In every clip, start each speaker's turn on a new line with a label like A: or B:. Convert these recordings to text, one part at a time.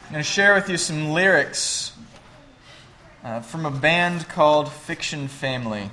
A: I'm going to share with you some lyrics from a band called Fiction Family.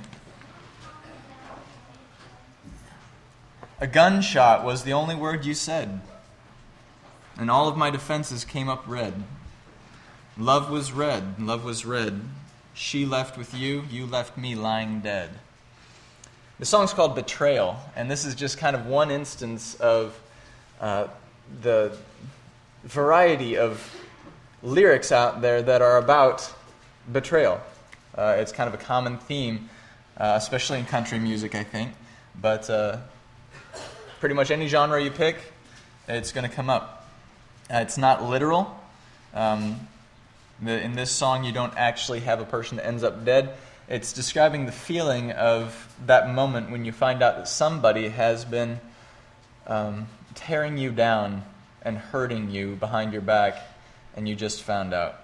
A: A gunshot was the only word you said, and all of my defenses came up red. Love was red, love was red. She left with you, you left me lying dead. The song's called Betrayal, and this is just kind of one instance of the variety of lyrics out there that are about betrayal. It's kind of a common theme, especially in country music, I think. But pretty much any genre you pick, it's going to come up. It's not literal. In this song, you don't actually have a person that ends up dead. It's describing the feeling of that moment when you find out that somebody has been tearing you down and hurting you behind your back, and you just found out.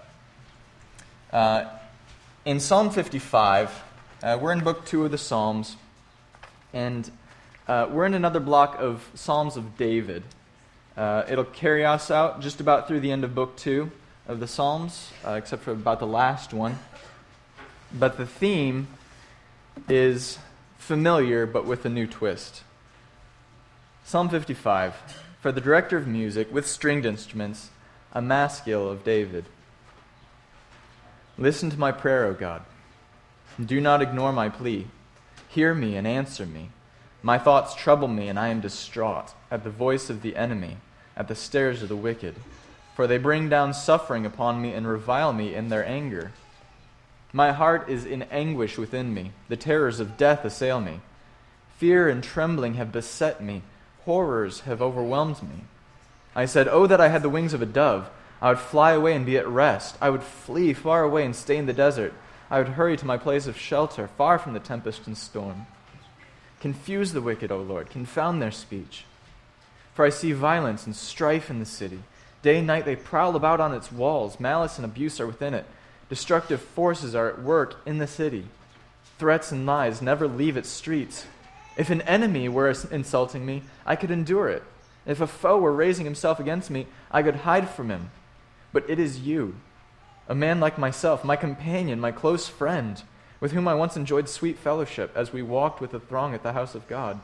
A: In Psalm 55, we're in Book 2 of the Psalms, and we're in another block of Psalms of David. It'll carry us out just about through the end of Book 2 of the Psalms, except for about the last one. But the theme is familiar, but with a new twist. Psalm 55, for the director of music with stringed instruments, a maskil of David. Listen to my prayer, O God. Do not ignore my plea. Hear me and answer me. My thoughts trouble me, and I am distraught at the voice of the enemy, at the stares of the wicked. For they bring down suffering upon me and revile me in their anger. My heart is in anguish within me. The terrors of death assail me. Fear and trembling have beset me. Horrors have overwhelmed me. I said, oh, that I had the wings of a dove. I would fly away and be at rest. I would flee far away and stay in the desert. I would hurry to my place of shelter, far from the tempest and storm. Confuse the wicked, O Lord. Confound their speech. For I see violence and strife in the city. Day and night they prowl about on its walls. Malice and abuse are within it. Destructive forces are at work in the city. Threats and lies never leave its streets. If an enemy were insulting me, I could endure it. If a foe were raising himself against me, I could hide from him. But it is you, a man like myself, my companion, my close friend, with whom I once enjoyed sweet fellowship as we walked with the throng at the house of God.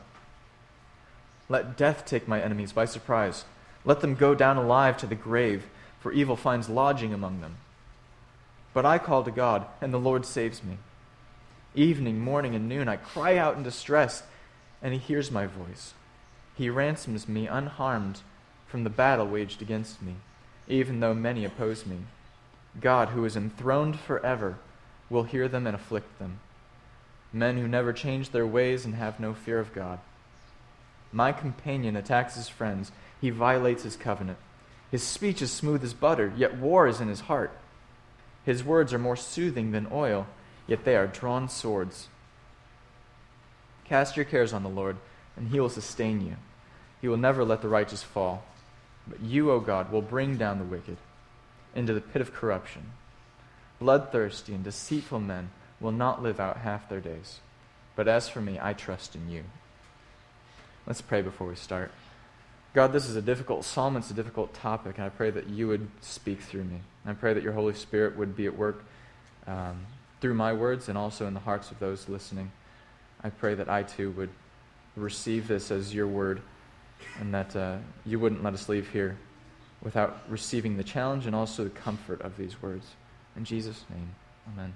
A: Let death take my enemies by surprise. Let them go down alive to the grave, for evil finds lodging among them. But I call to God, and the Lord saves me. Evening, morning, and noon I cry out in distress, and he hears my voice. He ransoms me unharmed from the battle waged against me, even though many oppose me. God, who is enthroned forever, will hear them and afflict them. Men who never change their ways and have no fear of God. My companion attacks his friends. He violates his covenant. His speech is smooth as butter, yet war is in his heart. His words are more soothing than oil, yet they are drawn swords. Cast your cares on the Lord, and he will sustain you. He will never let the righteous fall. But you, O God, will bring down the wicked into the pit of corruption. Bloodthirsty and deceitful men will not live out half their days. But as for me, I trust in you. Let's pray before we start. God, this is a difficult psalm. It's a difficult topic, and I pray that you would speak through me. I pray that your Holy Spirit would be at work through my words and also in the hearts of those listening. I pray that I too would receive this as your word, and that you wouldn't let us leave here without receiving the challenge and also the comfort of these words. In Jesus' name, amen.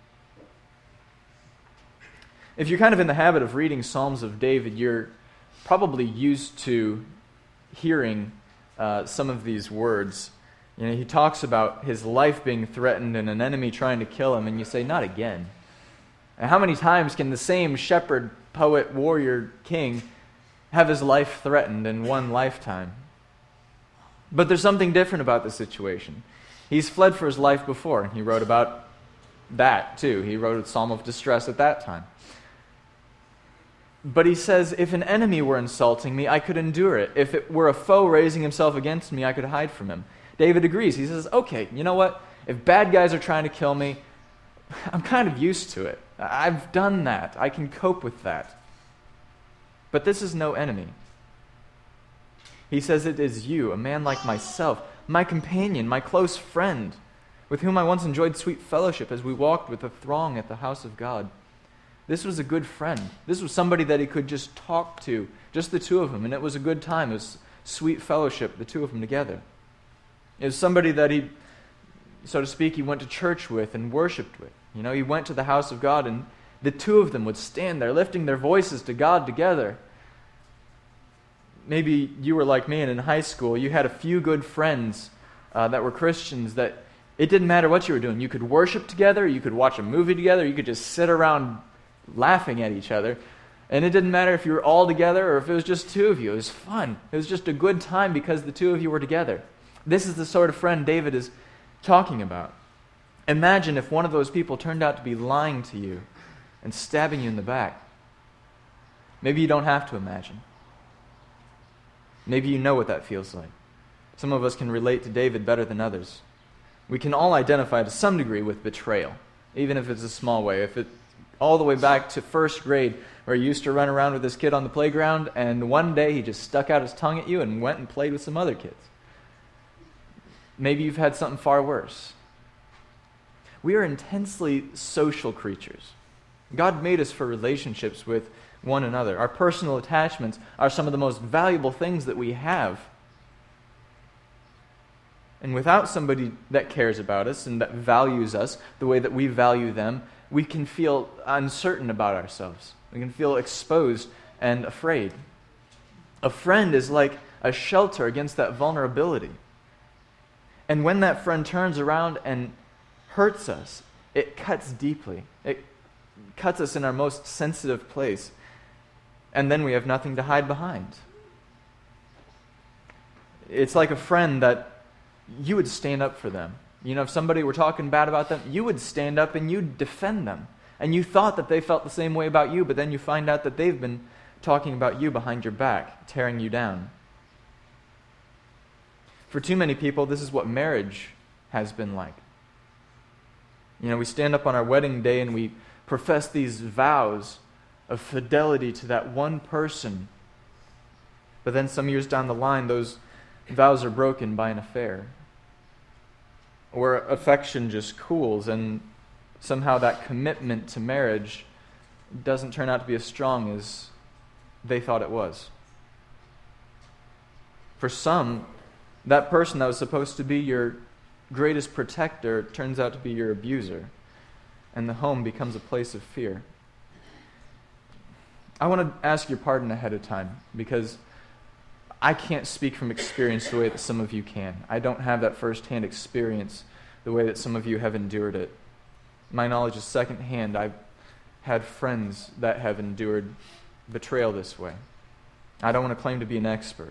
A: If you're kind of in the habit of reading Psalms of David, you're probably used to hearing some of these words. You know, he talks about his life being threatened and an enemy trying to kill him, and you say, not again. And how many times can the same shepherd, poet, warrior, king have his life threatened in one lifetime? But there's something different about the situation. He's fled for his life before, and he wrote about that too. He wrote a psalm of distress at that time. But he says, if an enemy were insulting me, I could endure it. If it were a foe raising himself against me, I could hide from him. David agrees. He says, okay, you know what? If bad guys are trying to kill me, I'm kind of used to it. I've done that. I can cope with that. But this is no enemy. He says, "It is you, a man like myself, my companion, my close friend, with whom I once enjoyed sweet fellowship as we walked with the throng at the house of God." This was a good friend. This was somebody that he could just talk to, just the two of them, and it was a good time. It was sweet fellowship, the two of them together. It was somebody that he, so to speak, he went to church with and worshiped with. He went to the house of God, and the two of them would stand there lifting their voices to God together. Maybe you were like me, and in high school you had a few good friends that were Christians that it didn't matter what you were doing. You could worship together, you could watch a movie together, you could just sit around laughing at each other. And it didn't matter if you were all together or if it was just two of you. It was fun. It was just a good time because the two of you were together. This is the sort of friend David is talking about. Imagine if one of those people turned out to be lying to you and stabbing you in the back. Maybe you don't have to imagine. Maybe you know what that feels like. Some of us can relate to David better than others. We can all identify to some degree with betrayal, even if it's a small way. If it's all the way back to first grade, where he used to run around with this kid on the playground, and one day he just stuck out his tongue at you and went and played with some other kids. Maybe you've had something far worse. We are intensely social creatures. God made us for relationships with one another. Our personal attachments are some of the most valuable things that we have. And without somebody that cares about us and that values us the way that we value them, we can feel uncertain about ourselves. We can feel exposed and afraid. A friend is like a shelter against that vulnerability. And when that friend turns around and hurts us, it cuts deeply. It cuts us in our most sensitive place. And then we have nothing to hide behind. It's like a friend that you would stand up for them. If somebody were talking bad about them, you would stand up and you'd defend them. And you thought that they felt the same way about you, but then you find out that they've been talking about you behind your back, tearing you down. For too many people, this is what marriage has been like. We stand up on our wedding day and we profess these vows of fidelity to that one person. But then some years down the line, those vows are broken by an affair. Or affection just cools, and somehow that commitment to marriage doesn't turn out to be as strong as they thought it was. For some, that person that was supposed to be your greatest protector turns out to be your abuser, and the home becomes a place of fear. I want to ask your pardon ahead of time, because I can't speak from experience the way that some of you can. I don't have that first-hand experience the way that some of you have endured it. My knowledge is second-hand. I've had friends that have endured betrayal this way. I don't want to claim to be an expert.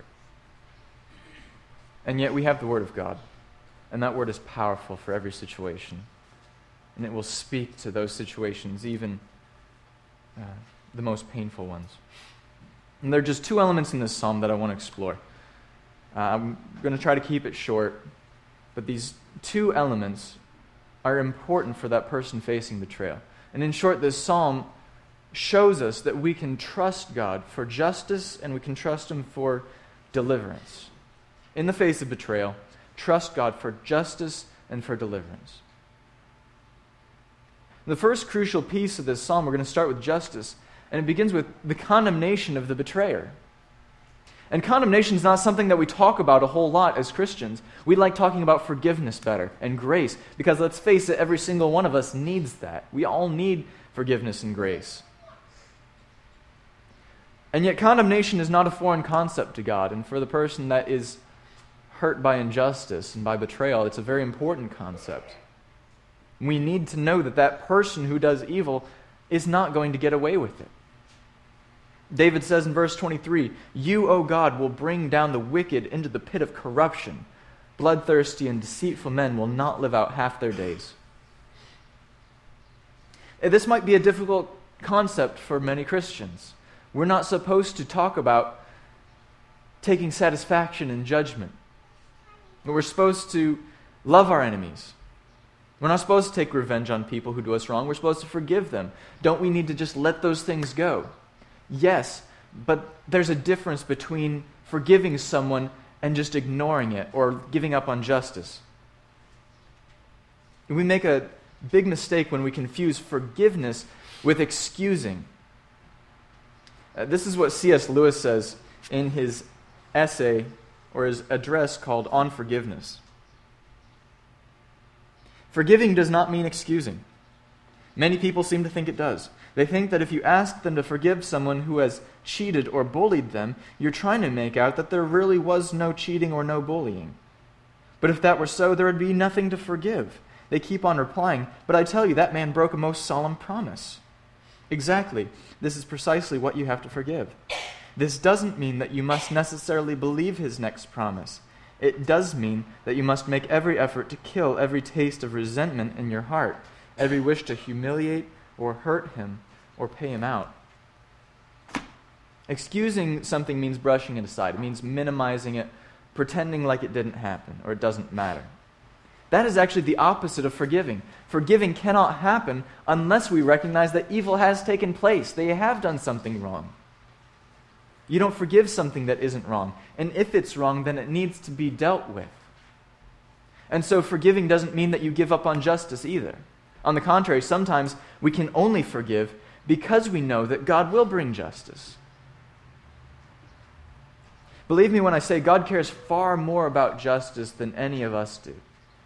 A: And yet we have the Word of God, and that Word is powerful for every situation. And it will speak to those situations, even the most painful ones. And there are just two elements in this psalm that I want to explore. I'm going to try to keep it short, but these two elements are important for that person facing betrayal. And in short, this psalm shows us that we can trust God for justice and we can trust Him for deliverance. In the face of betrayal, trust God for justice and for deliverance. The first crucial piece of this psalm, we're going to start with justice. And it begins with the condemnation of the betrayer. And condemnation is not something that we talk about a whole lot as Christians. We like talking about forgiveness better and grace, because let's face it, every single one of us needs that. We all need forgiveness and grace. And yet condemnation is not a foreign concept to God. And for the person that is hurt by injustice and by betrayal, it's a very important concept. We need to know that that person who does evil is not going to get away with it. David says in verse 23, "You, O God, will bring down the wicked into the pit of corruption. Bloodthirsty and deceitful men will not live out half their days." This might be a difficult concept for many Christians. We're not supposed to talk about taking satisfaction in judgment. We're supposed to love our enemies. We're not supposed to take revenge on people who do us wrong. We're supposed to forgive them. Don't we need to just let those things go? Yes, but there's a difference between forgiving someone and just ignoring it or giving up on justice. We make a big mistake when we confuse forgiveness with excusing. This is what C.S. Lewis says in his essay or his address called On Forgiveness. Forgiving does not mean excusing. Many people seem to think it does. They think that if you ask them to forgive someone who has cheated or bullied them, you're trying to make out that there really was no cheating or no bullying. But if that were so, there would be nothing to forgive. They keep on replying, but I tell you, that man broke a most solemn promise. Exactly. This is precisely what you have to forgive. This doesn't mean that you must necessarily believe his next promise. It does mean that you must make every effort to kill every taste of resentment in your heart, every wish to humiliate or hurt him or pay him out. Excusing something means brushing it aside. It means minimizing it, pretending like it didn't happen or it doesn't matter. That is actually the opposite of forgiving. Forgiving cannot happen unless we recognize that evil has taken place. They have done something wrong. You don't forgive something that isn't wrong. And if it's wrong, then it needs to be dealt with. And so forgiving doesn't mean that you give up on justice either. On the contrary, sometimes we can only forgive because we know that God will bring justice. Believe me when I say God cares far more about justice than any of us do.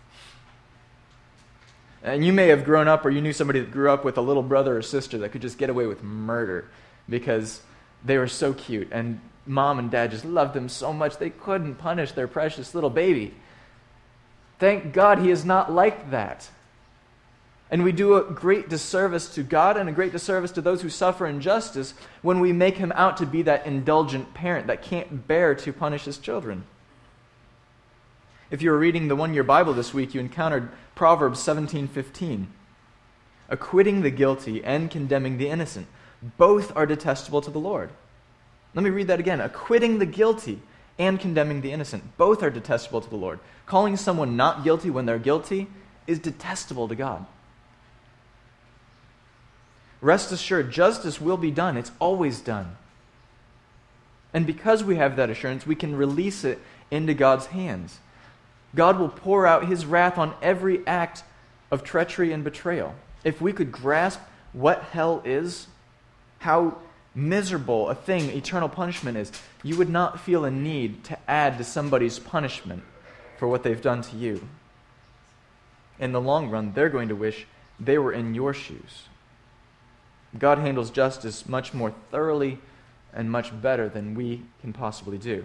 A: And you may have grown up, or you knew somebody that grew up with a little brother or sister that could just get away with murder because they were so cute, and mom and dad just loved them so much they couldn't punish their precious little baby. Thank God he is not like that. And we do a great disservice to God and a great disservice to those who suffer injustice when we make him out to be that indulgent parent that can't bear to punish his children. If you were reading the one-year Bible this week, you encountered Proverbs 17:15. Acquitting the guilty and condemning the innocent. Both are detestable to the Lord. Let me read that again. Acquitting the guilty and condemning the innocent. Both are detestable to the Lord. Calling someone not guilty when they're guilty is detestable to God. Rest assured, justice will be done. It's always done. And because we have that assurance, we can release it into God's hands. God will pour out his wrath on every act of treachery and betrayal. If we could grasp what hell is, how miserable a thing eternal punishment is, you would not feel a need to add to somebody's punishment for what they've done to you. In the long run, they're going to wish they were in your shoes. God handles justice much more thoroughly and much better than we can possibly do.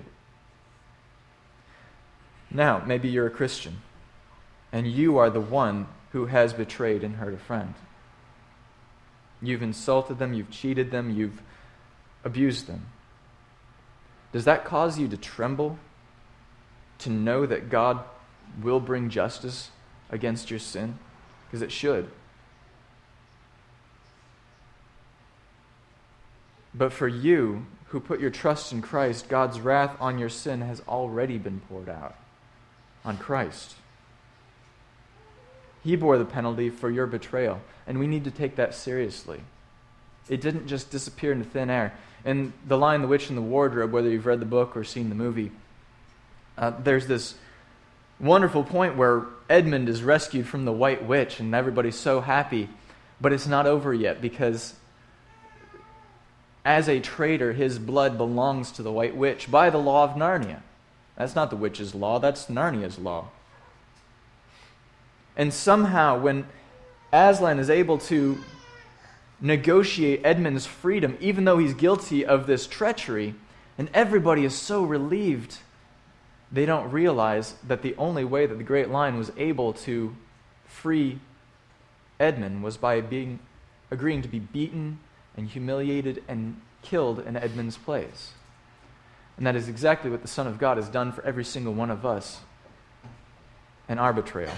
A: Now, maybe you're a Christian, and you are the one who has betrayed and hurt a friend. You've insulted them, you've cheated them, you've abused them. Does that cause you to tremble, to know that God will bring justice against your sin? Because it should. But for you, who put your trust in Christ, God's wrath on your sin has already been poured out on Christ. He bore the penalty for your betrayal, and we need to take that seriously. It didn't just disappear into thin air. In The Lion, the Witch, and the Wardrobe, whether you've read the book or seen the movie, there's this wonderful point where Edmund is rescued from the White Witch, and everybody's so happy, but it's not over yet, because as a traitor, his blood belongs to the White Witch by the law of Narnia. That's not the witch's law, that's Narnia's law. And somehow, when Aslan is able to negotiate Edmund's freedom, even though he's guilty of this treachery, and everybody is so relieved, they don't realize that the only way that the Great Lion was able to free Edmund was by agreeing to be beaten and humiliated and killed in Edmund's place. And that is exactly what the Son of God has done for every single one of us in our betrayal.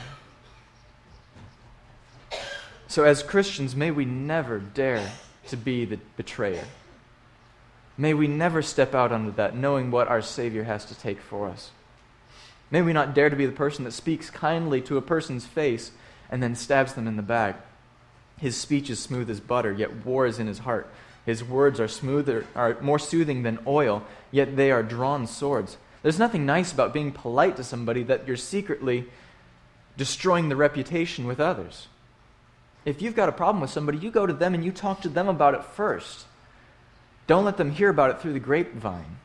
A: So as Christians, may we never dare to be the betrayer. May we never step out under that, knowing what our Savior has to take for us. May we not dare to be the person that speaks kindly to a person's face and then stabs them in the back. His speech is smooth as butter, yet war is in his heart. His words are more soothing than oil, yet they are drawn swords. There's nothing nice about being polite to somebody that you're secretly destroying the reputation with others. If you've got a problem with somebody, you go to them and you talk to them about it first. Don't let them hear about it through the grapevine.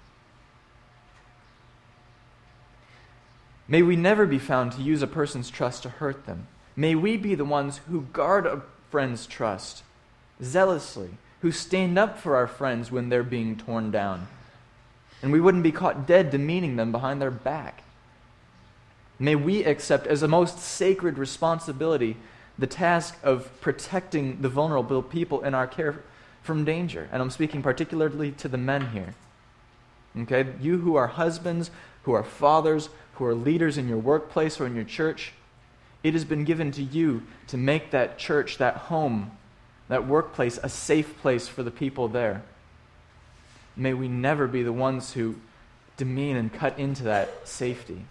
A: May we never be found to use a person's trust to hurt them. May we be the ones who guard a friend's trust zealously, who stand up for our friends when they're being torn down. And we wouldn't be caught dead demeaning them behind their back. May we accept as a most sacred responsibility the task of protecting the vulnerable people in our care from danger. And I'm speaking particularly to the men here. Okay? You who are husbands, who are fathers, who are leaders in your workplace or in your church, it has been given to you to make that church, that home, that workplace a safe place for the people there. May we never be the ones who demean and cut into that safety.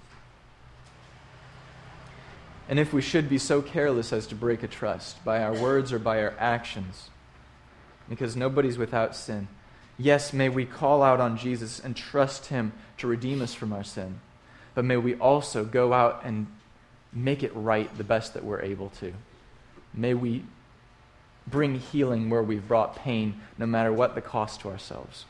A: And if we should be so careless as to break a trust by our words or by our actions, because nobody's without sin, yes, may we call out on Jesus and trust Him to redeem us from our sin, but may we also go out and make it right the best that we're able to. May we bring healing where we've brought pain, no matter what the cost to ourselves.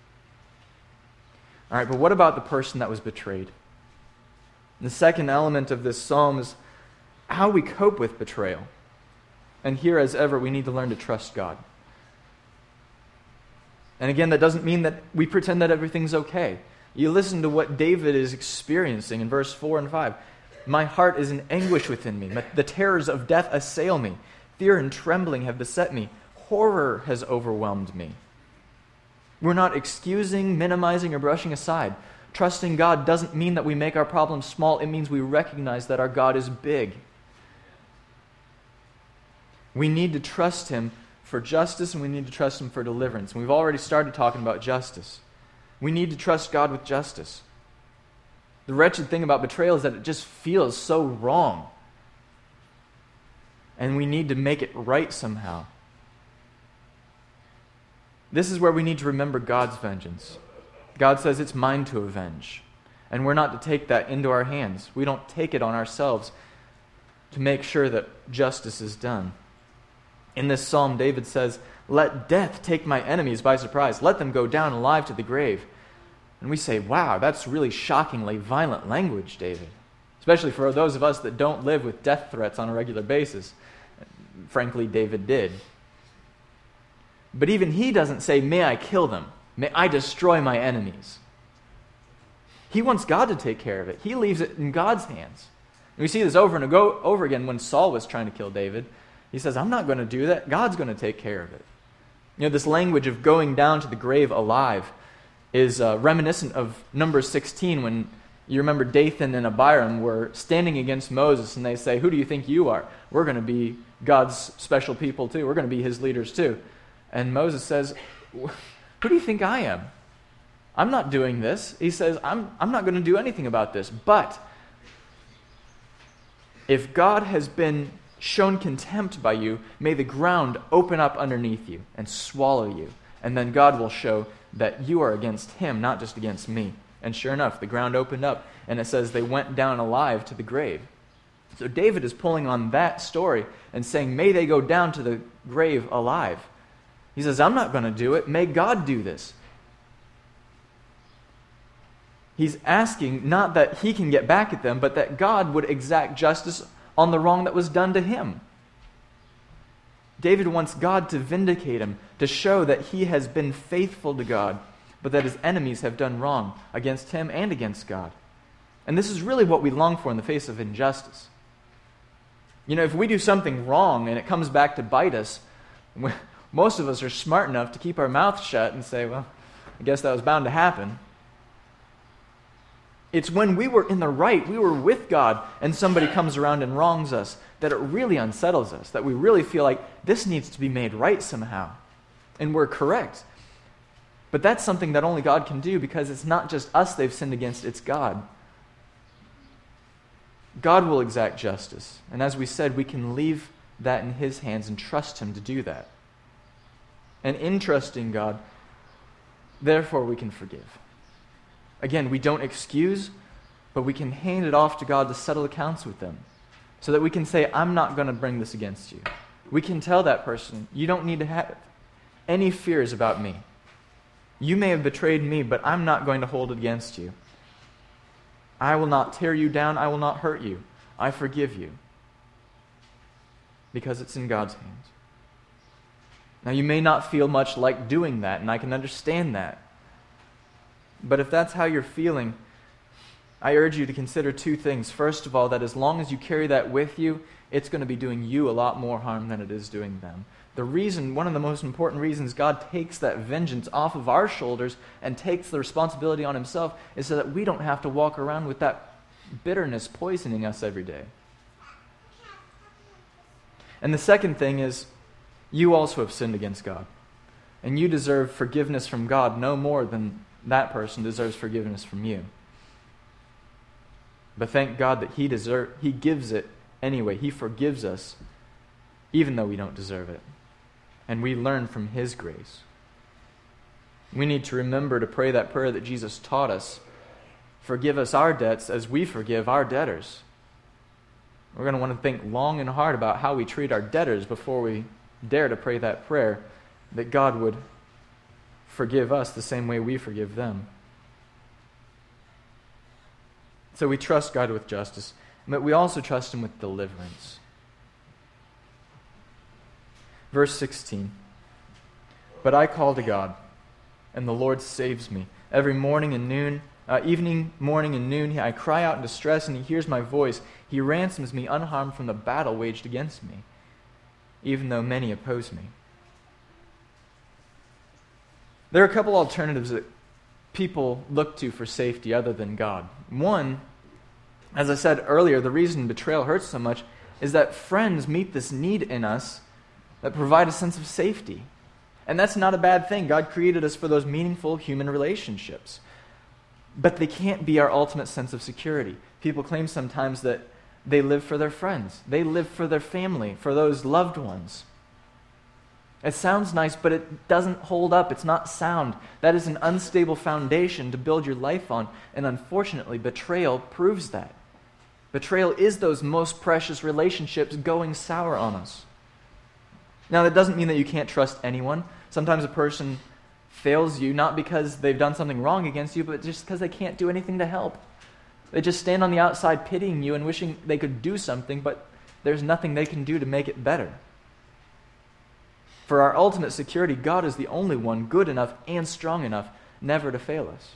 A: All right, but what about the person that was betrayed? The second element of this psalm is how we cope with betrayal. And here, as ever, we need to learn to trust God. And again, that doesn't mean that we pretend that everything's okay. You listen to what David is experiencing in verse 4 and 5. My heart is in anguish within me. The terrors of death assail me. Fear and trembling have beset me. Horror has overwhelmed me. We're not excusing, minimizing, or brushing aside. Trusting God doesn't mean that we make our problems small. It means we recognize that our God is big. We need to trust Him for justice, and we need to trust Him for deliverance. And we've already started talking about justice. We need to trust God with justice. The wretched thing about betrayal is that it just feels so wrong. And we need to make it right somehow. This is where we need to remember God's vengeance. God says it's mine to avenge. And we're not to take that into our hands. We don't take it on ourselves to make sure that justice is done. In this psalm, David says, let death take my enemies by surprise. Let them go down alive to the grave. And we say, wow, that's really shockingly violent language, David. Especially for those of us that don't live with death threats on a regular basis. Frankly, David did. But even he doesn't say, may I kill them. May I destroy my enemies. He wants God to take care of it. He leaves it in God's hands. And we see this over and over again when Saul was trying to kill David. He says, I'm not going to do that. God's going to take care of it. You know, this language of going down to the grave alive is reminiscent of Numbers 16 when you remember Dathan and Abiram were standing against Moses and they say, who do you think you are? We're going to be God's special people too. We're going to be His leaders too. And Moses says, who do you think I am? I'm not doing this. He says, I'm not going to do anything about this. But if God has been shown contempt by you, may the ground open up underneath you and swallow you. And then God will show that you are against Him, not just against me. And sure enough, the ground opened up, and it says they went down alive to the grave. So David is pulling on that story and saying, may they go down to the grave alive. He says, I'm not going to do it. May God do this. He's asking not that he can get back at them, but that God would exact justice on the wrong that was done to him. David wants God to vindicate him, to show that he has been faithful to God, but that his enemies have done wrong against him and against God. And this is really what we long for in the face of injustice. You know, if we do something wrong and it comes back to bite us, most of us are smart enough to keep our mouth shut and say, well, I guess that was bound to happen. It's when we were in the right, we were with God, and somebody comes around and wrongs us, that it really unsettles us, that we really feel like this needs to be made right somehow. And we're correct. But that's something that only God can do, because it's not just us they've sinned against, it's God. God will exact justice. And as we said, we can leave that in His hands and trust Him to do that. and in trusting God, therefore we can forgive. Again, we don't excuse, but we can hand it off to God to settle accounts with them, so that we can say, I'm not going to bring this against you. We can tell that person, you don't need to have any fears about me. You may have betrayed me, but I'm not going to hold it against you. I will not tear you down. I will not hurt you. I forgive you. Because it's in God's hands. Now, you may not feel much like doing that, and I can understand that. But if that's how you're feeling, I urge you to consider two things. First of all, that as long as you carry that with you, it's going to be doing you a lot more harm than it is doing them. The reason, one of the most important reasons God takes that vengeance off of our shoulders and takes the responsibility on himself is so that we don't have to walk around with that bitterness poisoning us every day. And the second thing is, you also have sinned against God. And you deserve forgiveness from God no more than that person deserves forgiveness from you. But thank God that He gives it anyway. He forgives us even though we don't deserve it. And we learn from His grace. We need to remember to pray that prayer that Jesus taught us. Forgive us our debts as we forgive our debtors. We're going to want to think long and hard about how we treat our debtors before we dare to pray that prayer, that God would forgive us the same way we forgive them. So we trust God with justice, but we also trust Him with deliverance. Verse 16, but I call to God, and the Lord saves me. Every morning and noon, evening, morning, and noon, I cry out in distress, and He hears my voice. He ransoms me unharmed from the battle waged against me, even though many oppose me. There are a couple alternatives that people look to for safety other than God. One, as I said earlier, the reason betrayal hurts so much is that friends meet this need in us that provide a sense of safety. And that's not a bad thing. God created us for those meaningful human relationships. But they can't be our ultimate sense of security. People claim sometimes that they live for their friends. They live for their family, for those loved ones. It sounds nice, but it doesn't hold up. It's not sound. That is an unstable foundation to build your life on. And unfortunately, betrayal proves that. Betrayal is those most precious relationships going sour on us. Now, that doesn't mean that you can't trust anyone. Sometimes a person fails you not because they've done something wrong against you, but just because they can't do anything to help. They just stand on the outside pitying you and wishing they could do something, but there's nothing they can do to make it better. For our ultimate security, God is the only one good enough and strong enough never to fail us.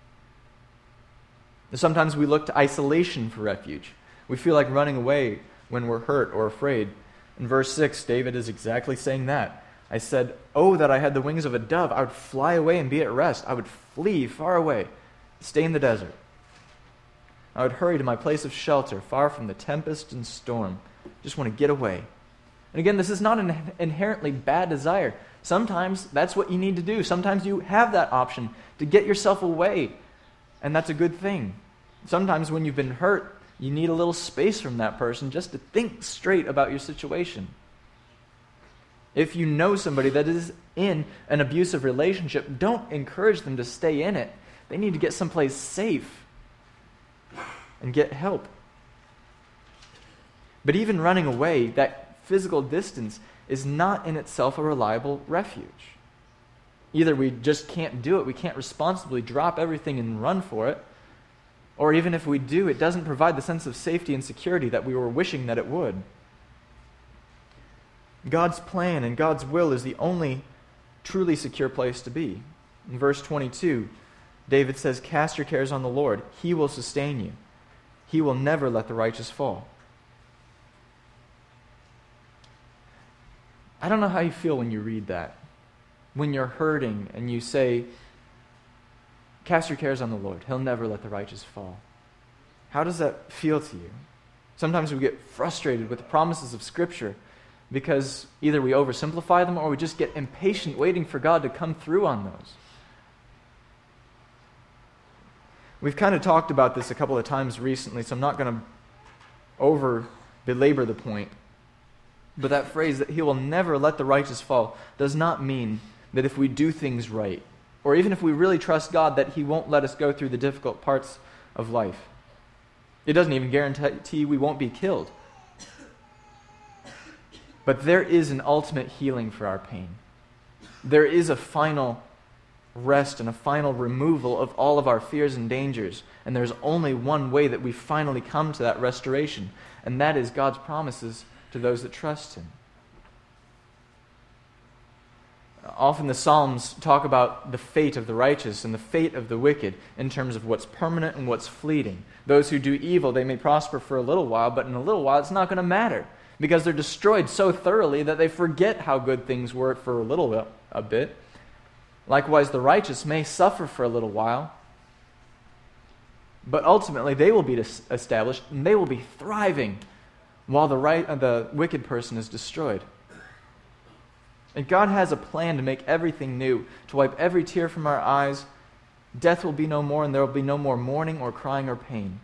A: Sometimes we look to isolation for refuge. We feel like running away when we're hurt or afraid. In verse 6, David is exactly saying that. I said, oh, that I had the wings of a dove. I would fly away and be at rest. I would flee far away, stay in the desert. I would hurry to my place of shelter, far from the tempest and storm. Just want to get away. And again, this is not an inherently bad desire. Sometimes that's what you need to do. Sometimes you have that option to get yourself away, and that's a good thing. Sometimes when you've been hurt, you need a little space from that person just to think straight about your situation. If you know somebody that is in an abusive relationship, don't encourage them to stay in it. They need to get someplace safe and get help. But even running away, that physical distance is not in itself a reliable refuge. Either we just can't do it, we can't responsibly drop everything and run for it, or even if we do, it doesn't provide the sense of safety and security that we were wishing that it would. God's plan and God's will is the only truly secure place to be. In verse 22, David says, cast your cares on the Lord. He will sustain you. He will never let the righteous fall. I don't know how you feel when you read that. When you're hurting and you say, cast your cares on the Lord. He'll never let the righteous fall. How does that feel to you? Sometimes we get frustrated with the promises of Scripture because either we oversimplify them or we just get impatient waiting for God to come through on those. We've kind of talked about this a couple of times recently, so I'm not going to over-belabor the point. But that phrase that He will never let the righteous fall does not mean that if we do things right, or even if we really trust God, that He won't let us go through the difficult parts of life. It doesn't even guarantee we won't be killed. But there is an ultimate healing for our pain. There is a final rest and a final removal of all of our fears and dangers. And there's only one way that we finally come to that restoration, and that is God's promises to those that trust Him. Often the Psalms talk about the fate of the righteous and the fate of the wicked in terms of what's permanent and what's fleeting. Those who do evil, they may prosper for a little while, but in a little while it's not going to matter, because they're destroyed so thoroughly that they forget how good things were for a bit. Likewise, the righteous may suffer for a little while, but ultimately they will be established and they will be thriving while the wicked person is destroyed. And God has a plan to make everything new, to wipe every tear from our eyes. Death will be no more, and there will be no more mourning or crying or pain.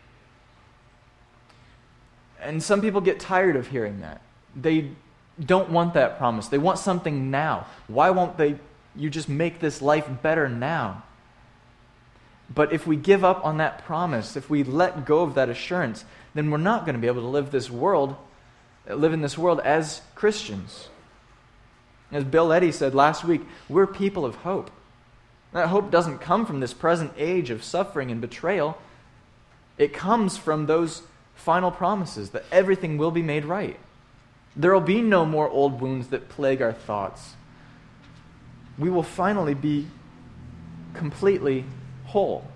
A: And some people get tired of hearing that. They don't want that promise. They want something now. Why won't you just make this life better now? But if we give up on that promise, if we let go of that assurance, then we're not going to be able to live in this world as Christians. As Bill Eddy said last week, we're people of hope. That hope doesn't come from this present age of suffering and betrayal. It comes from those final promises that everything will be made right. There will be no more old wounds that plague our thoughts. We will finally be completely whole.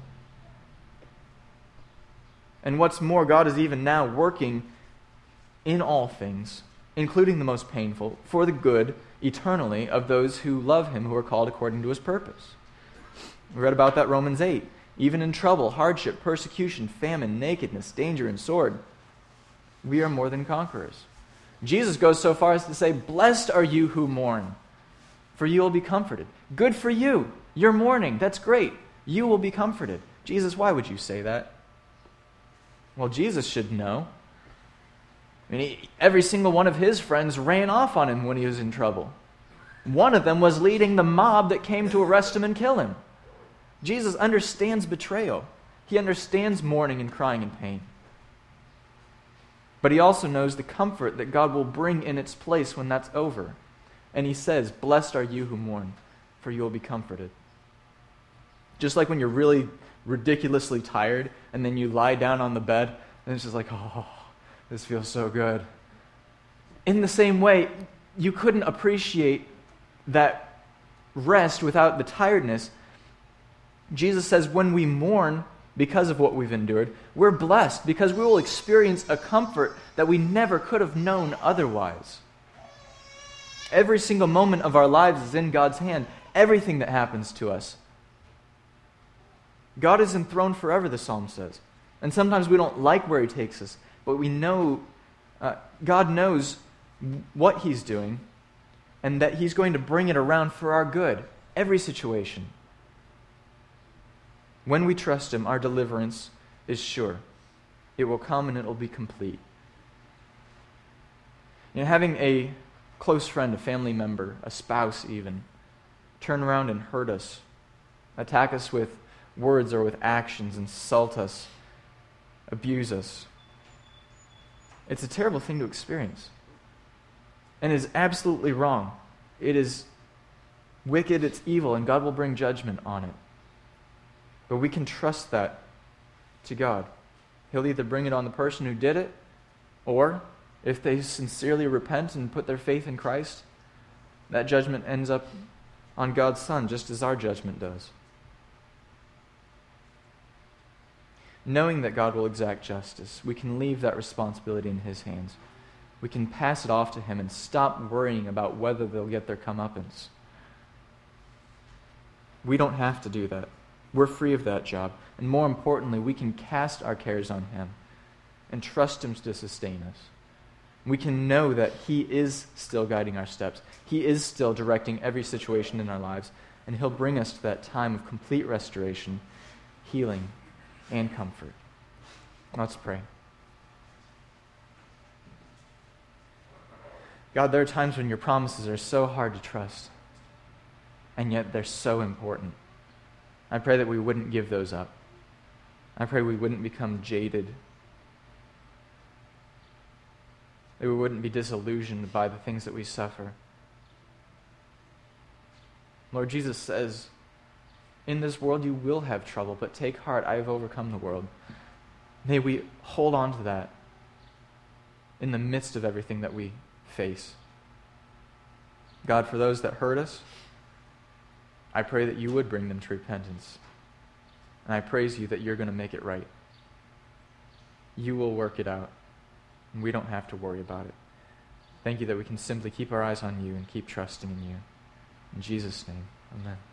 A: And what's more, God is even now working in all things, including the most painful, for the good eternally of those who love Him, who are called according to His purpose. We read about that Romans 8. Even in trouble, hardship, persecution, famine, nakedness, danger, and sword, we are more than conquerors. Jesus goes so far as to say, "Blessed are you who mourn, for you will be comforted." Good for you. You're mourning. That's great. You will be comforted. Jesus, why would you say that? Well, Jesus should know. I mean, every single one of His friends ran off on Him when He was in trouble. One of them was leading the mob that came to arrest Him and kill Him. Jesus understands betrayal. He understands mourning and crying and pain. But He also knows the comfort that God will bring in its place when that's over. And He says, "Blessed are you who mourn, for you will be comforted." Just like when you're really ridiculously tired and then you lie down on the bed and it's just like, "Oh, this feels so good." In the same way, you couldn't appreciate that rest without the tiredness. Jesus says when we mourn because of what we've endured, we're blessed because we will experience a comfort that we never could have known otherwise. Every single moment of our lives is in God's hand. Everything that happens to us. God is enthroned forever, the Psalm says. And sometimes we don't like where He takes us, but we know God knows what He's doing and that He's going to bring it around for our good. Every situation. When we trust Him, our deliverance is sure. It will come and it will be complete. You know, having a close friend, a family member, a spouse even, turn around and hurt us, attack us with words or with actions, insult us, abuse us. It's a terrible thing to experience. And it is absolutely wrong. It is wicked, it's evil, and God will bring judgment on it. But we can trust that to God. He'll either bring it on the person who did it, or if they sincerely repent and put their faith in Christ, that judgment ends up on God's Son, just as our judgment does. Knowing that God will exact justice, we can leave that responsibility in His hands. We can pass it off to Him and stop worrying about whether they'll get their comeuppance. We don't have to do that. We're free of that job. And more importantly, we can cast our cares on Him and trust Him to sustain us. We can know that He is still guiding our steps. He is still directing every situation in our lives. And He'll bring us to that time of complete restoration, healing, and comfort. Let's pray. God, there are times when Your promises are so hard to trust. and yet they're so important. I pray that we wouldn't give those up. I pray we wouldn't become jaded, that we wouldn't be disillusioned by the things that we suffer. Lord Jesus says, in this world you will have trouble, but take heart, I have overcome the world. May we hold on to that in the midst of everything that we face. God, for those that hurt us, I pray that you would bring them to repentance. And I praise you that you're going to make it right. You will work it out, and we don't have to worry about it. Thank you that we can simply keep our eyes on you and keep trusting in you. In Jesus' name, amen.